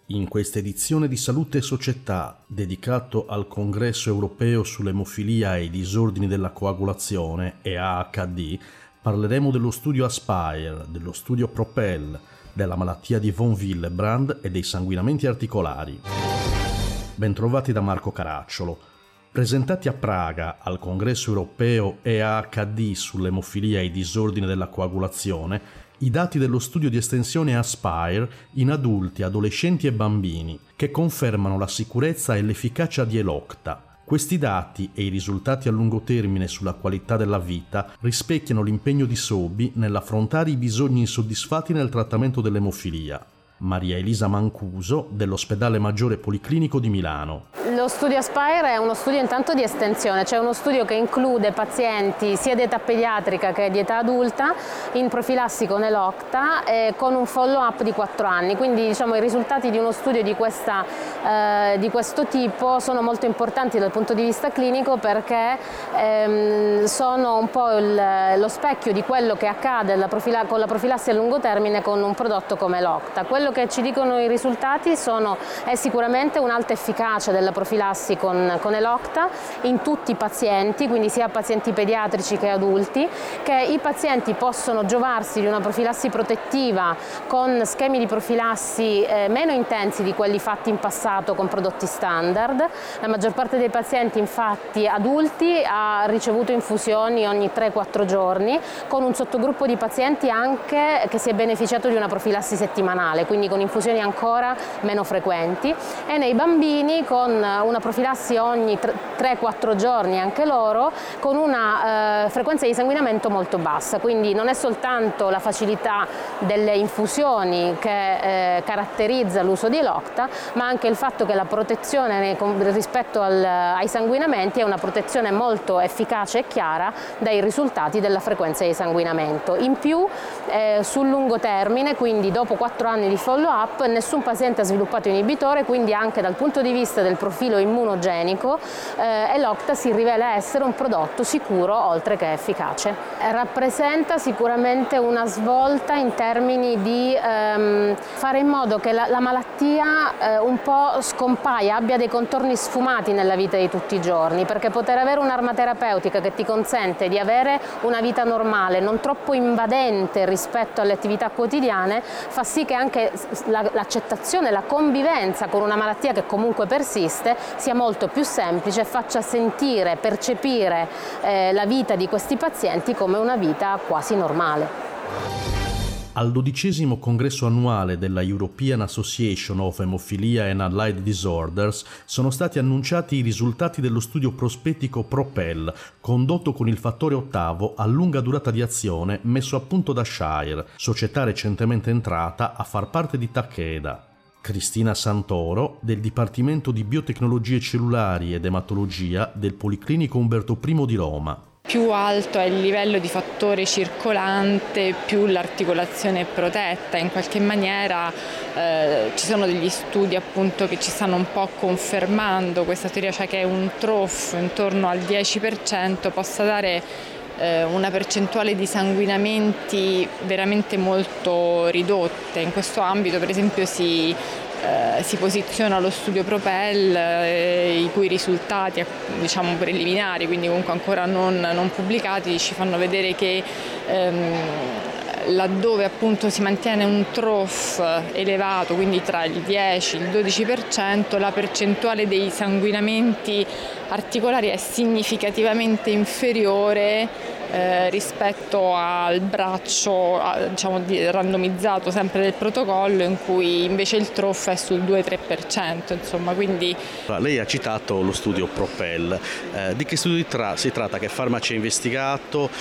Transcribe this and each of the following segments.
In questa edizione di Salute e Società, dedicato al Congresso Europeo sull'emofilia e i disordini della coagulazione, EAHD, parleremo dello studio Aspire, dello studio Propel, della malattia di von Willebrand e dei sanguinamenti articolari. Bentrovati da Marco Caracciolo. Presentati a Praga al Congresso Europeo EAHD sull'emofilia e i disordini della coagulazione, i dati dello studio di estensione Aspire in adulti, adolescenti e bambini, che confermano la sicurezza e l'efficacia di Elocta. Questi dati e i risultati a lungo termine sulla qualità della vita rispecchiano l'impegno di Sobi nell'affrontare i bisogni insoddisfatti nel trattamento dell'emofilia. Maria Elisa Mancuso, dell'Ospedale Maggiore Policlinico di Milano. Lo studio Aspire è uno studio intanto di estensione, cioè uno studio che include pazienti sia di età pediatrica che di età adulta in profilassi con Elocta con un follow-up di 4 anni. Quindi i risultati di uno studio di questo tipo sono molto importanti dal punto di vista clinico perché sono un po' lo specchio di quello che accade con la profilassi a lungo termine con un prodotto come Elocta. Quello che ci dicono i risultati è sicuramente un'alta efficacia della profilassi con Elocta in tutti i pazienti, quindi sia pazienti pediatrici che adulti, che i pazienti possono giovarsi di una profilassi protettiva con schemi di profilassi meno intensi di quelli fatti in passato con prodotti standard. La maggior parte dei pazienti, infatti adulti, ha ricevuto infusioni ogni 3-4 giorni, con un sottogruppo di pazienti anche che si è beneficiato di una profilassi settimanale, quindi con infusioni ancora meno frequenti, e nei bambini con una profilassi ogni 3-4 giorni anche loro, con una frequenza di sanguinamento molto bassa. Quindi non è soltanto la facilità delle infusioni che caratterizza l'uso di Elocta, ma anche il fatto che la protezione rispetto ai sanguinamenti è una protezione molto efficace e chiara dai risultati della frequenza di sanguinamento. In più, sul lungo termine, quindi dopo 4 anni di follow-up, nessun paziente ha sviluppato inibitore, quindi anche dal punto di vista del profilo immunogenico Elocta si rivela essere un prodotto sicuro oltre che efficace. Rappresenta sicuramente una svolta in termini di fare in modo che la malattia un po' scompaia, abbia dei contorni sfumati nella vita di tutti i giorni, perché poter avere un'arma terapeutica che ti consente di avere una vita normale, non troppo invadente rispetto alle attività quotidiane, fa sì che anche l'accettazione, la convivenza con una malattia che comunque persiste sia molto più semplice e faccia sentire, percepire la vita di questi pazienti come una vita quasi normale. Al 12° congresso annuale della European Association of Hemophilia and Allied Disorders sono stati annunciati i risultati dello studio prospettico Propel, condotto con il fattore ottavo a lunga durata di azione messo a punto da Shire, società recentemente entrata a far parte di Takeda. Cristina Santoro, del Dipartimento di Biotecnologie Cellulari ed Ematologia del Policlinico Umberto I di Roma. Più alto è il livello di fattore circolante, più l'articolazione è protetta. In qualche maniera ci sono degli studi appunto che ci stanno un po' confermando questa teoria, cioè che un trough intorno al 10% possa dare una percentuale di sanguinamenti veramente molto ridotte. In questo ambito per esempio si posiziona lo studio Propel, i cui risultati preliminari, quindi comunque ancora non pubblicati, ci fanno vedere che laddove appunto si mantiene un trough elevato, quindi tra il 10 e il 12%, la percentuale dei sanguinamenti articolari è significativamente inferiore rispetto al braccio randomizzato sempre del protocollo, in cui invece il trough è sul 2-3%, insomma, quindi. Lei ha citato lo studio Propel, di che studio si tratta? Che farmaci ha investigato?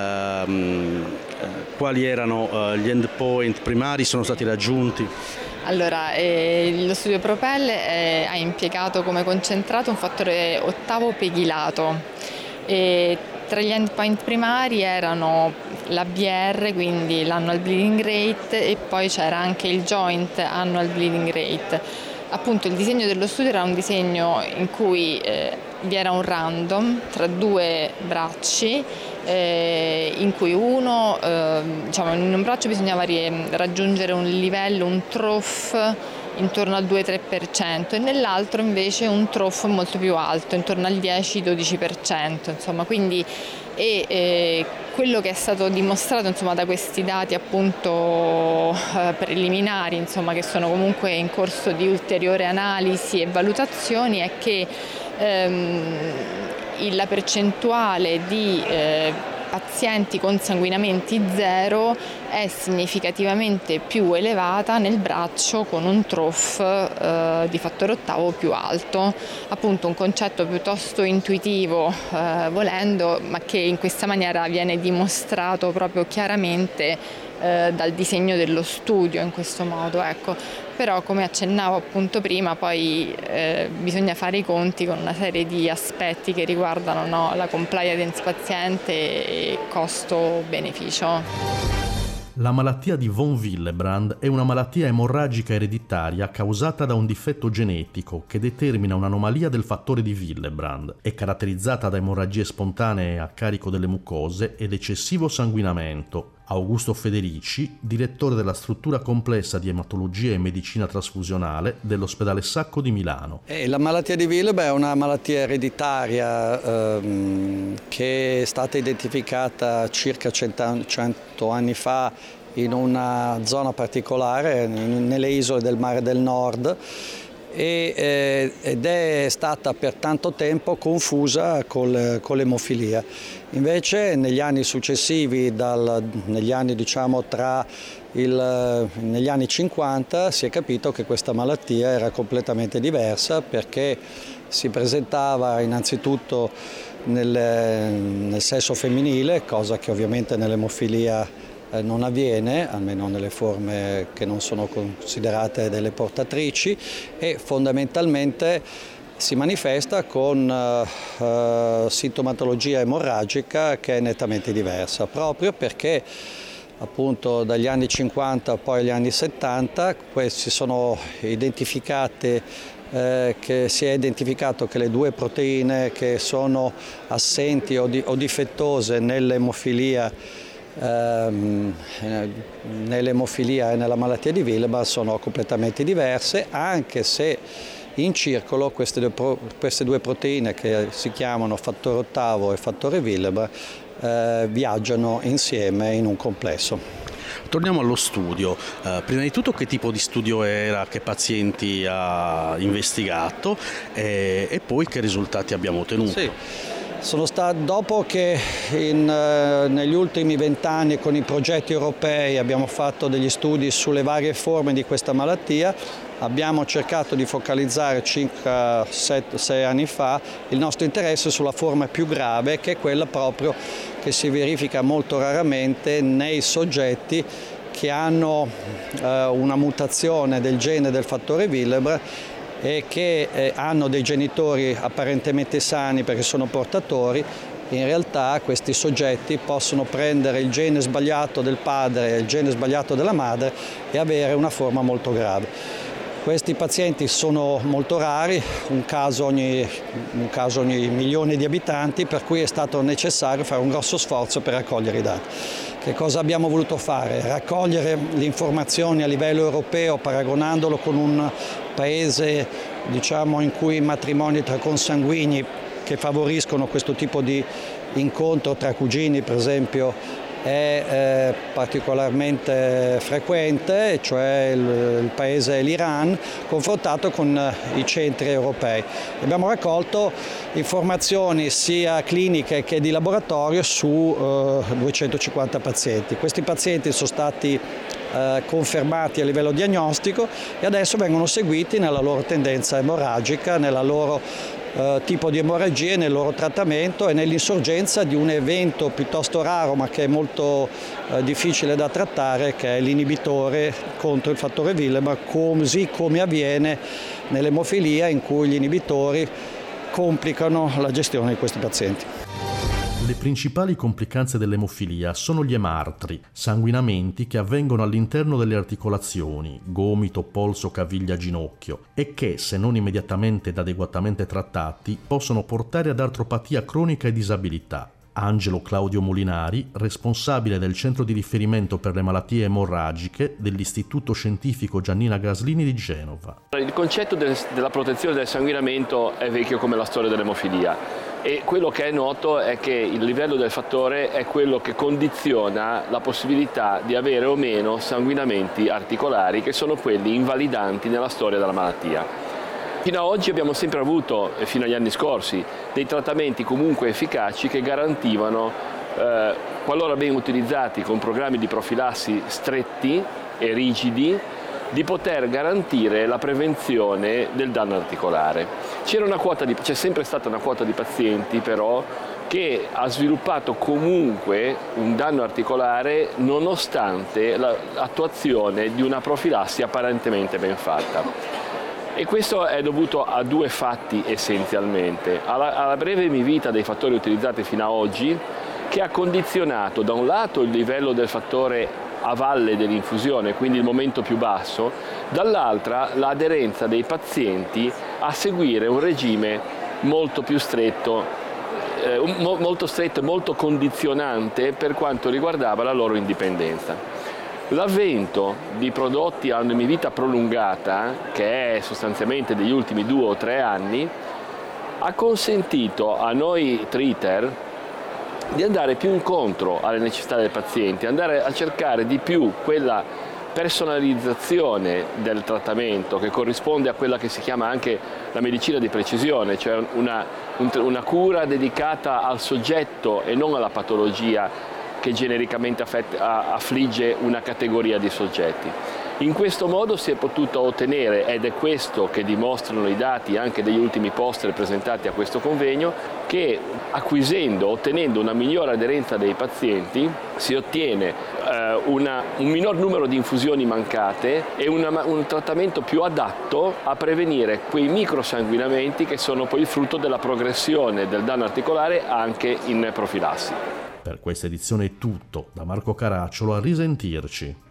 Quali erano gli endpoint primari sono stati raggiunti? Allora, lo studio Propel ha impiegato come concentrato un fattore ottavo pegylato. Tra gli endpoint primari erano l'ABR, quindi l'annual bleeding rate, e poi c'era anche il joint annual bleeding rate. Appunto il disegno dello studio era un disegno in cui vi era un random tra 2 bracci, in cui in un braccio bisognava raggiungere un livello, un trough intorno al 2-3% e nell'altro invece un trough molto più alto, intorno al 10-12%, insomma, quindi quello che è stato dimostrato, insomma, da questi dati appunto preliminari, insomma, che sono comunque in corso di ulteriore analisi e valutazioni, è che la percentuale di pazienti con sanguinamenti zero è significativamente più elevata nel braccio con un trough di fattore ottavo più alto, appunto un concetto piuttosto intuitivo volendo, ma che in questa maniera viene dimostrato proprio chiaramente dal disegno dello studio in questo modo, ecco. Però come accennavo appunto prima, poi bisogna fare i conti con una serie di aspetti che riguardano la compliance paziente e costo-beneficio. La malattia di von Willebrand è una malattia emorragica ereditaria causata da un difetto genetico che determina un'anomalia del fattore di Willebrand. È caratterizzata da emorragie spontanee a carico delle mucose ed eccessivo sanguinamento. Augusto Federici, direttore della struttura complessa di ematologia e medicina trasfusionale dell'ospedale Sacco di Milano. La malattia di Willebrand è una malattia ereditaria che è stata identificata circa 100 anni fa in una zona particolare, nelle isole del Mare del Nord, ed è stata per tanto tempo confusa con l'emofilia. Invece negli anni successivi, negli anni negli anni 50, si è capito che questa malattia era completamente diversa, perché si presentava innanzitutto nel sesso femminile, cosa che ovviamente nell'emofilia non avviene, almeno nelle forme che non sono considerate delle portatrici, e fondamentalmente si manifesta con sintomatologia emorragica che è nettamente diversa, proprio perché appunto dagli anni 50 poi agli anni 70 si sono identificate che si è identificato che le due proteine che sono assenti o difettose nell'emofilia e nella malattia di Willebrand sono completamente diverse, anche se in circolo queste due proteine, che si chiamano fattore ottavo e fattore Willebrand, viaggiano insieme in un complesso. Torniamo allo studio. Prima di tutto, che tipo di studio era, che pazienti ha investigato e poi che risultati abbiamo ottenuto? Sì. Dopo che negli ultimi 20 anni con i progetti europei abbiamo fatto degli studi sulle varie forme di questa malattia, abbiamo cercato di focalizzare circa 6 anni fa il nostro interesse sulla forma più grave, che è quella proprio che si verifica molto raramente nei soggetti che hanno una mutazione del gene del fattore Willebrand e che hanno dei genitori apparentemente sani perché sono portatori. In realtà questi soggetti possono prendere il gene sbagliato del padre e il gene sbagliato della madre e avere una forma molto grave. Questi pazienti sono molto rari, un caso ogni milione di abitanti, per cui è stato necessario fare un grosso sforzo per raccogliere i dati. Che cosa abbiamo voluto fare? Raccogliere le informazioni a livello europeo, paragonandolo con un paese, diciamo, in cui i matrimoni tra consanguigni che favoriscono questo tipo di incontro tra cugini, per esempio, è particolarmente frequente, cioè il paese è l'Iran, confrontato con i centri europei. Abbiamo raccolto informazioni sia cliniche che di laboratorio su 250 pazienti. Questi pazienti sono stati confermati a livello diagnostico e adesso vengono seguiti nella loro tendenza emorragica, nella loro tipo di emorragie, nel loro trattamento e nell'insorgenza di un evento piuttosto raro ma che è molto difficile da trattare, che è l'inibitore contro il fattore Willebrand, così come avviene nell'emofilia, in cui gli inibitori complicano la gestione di questi pazienti. Le principali complicanze dell'emofilia sono gli emartri, sanguinamenti che avvengono all'interno delle articolazioni, gomito, polso, caviglia, ginocchio, e che, se non immediatamente ed adeguatamente trattati, possono portare ad artropatia cronica e disabilità. Angelo Claudio Molinari, responsabile del centro di riferimento per le malattie emorragiche dell'Istituto Scientifico Giannina Gaslini di Genova. Il concetto della protezione del sanguinamento è vecchio come la storia dell'emofilia e quello che è noto è che il livello del fattore è quello che condiziona la possibilità di avere o meno sanguinamenti articolari, che sono quelli invalidanti nella storia della malattia. Fino ad oggi abbiamo sempre avuto, fino agli anni scorsi, dei trattamenti comunque efficaci che garantivano, qualora ben utilizzati con programmi di profilassi stretti e rigidi, di poter garantire la prevenzione del danno articolare. C'è sempre stata una quota di pazienti però che ha sviluppato comunque un danno articolare nonostante l'attuazione di una profilassi apparentemente ben fatta. E questo è dovuto a due fatti essenzialmente: alla breve vita dei fattori utilizzati fino ad oggi, che ha condizionato da un lato il livello del fattore a valle dell'infusione, quindi il momento più basso, dall'altra l'aderenza dei pazienti a seguire un regime molto più stretto, molto stretto e molto condizionante per quanto riguardava la loro indipendenza. L'avvento di prodotti a vita prolungata, che è sostanzialmente degli ultimi 2 o 3 anni, ha consentito a noi treater di andare più incontro alle necessità del paziente, andare a cercare di più quella personalizzazione del trattamento che corrisponde a quella che si chiama anche la medicina di precisione, cioè una cura dedicata al soggetto e non alla patologia che genericamente affligge una categoria di soggetti. In questo modo si è potuto ottenere, ed è questo che dimostrano i dati anche degli ultimi poster presentati a questo convegno, che ottenendo una migliore aderenza dei pazienti si ottiene un minor numero di infusioni mancate e un trattamento più adatto a prevenire quei microsanguinamenti che sono poi il frutto della progressione del danno articolare anche in profilassi. Per questa edizione è tutto, da Marco Caracciolo, a risentirci.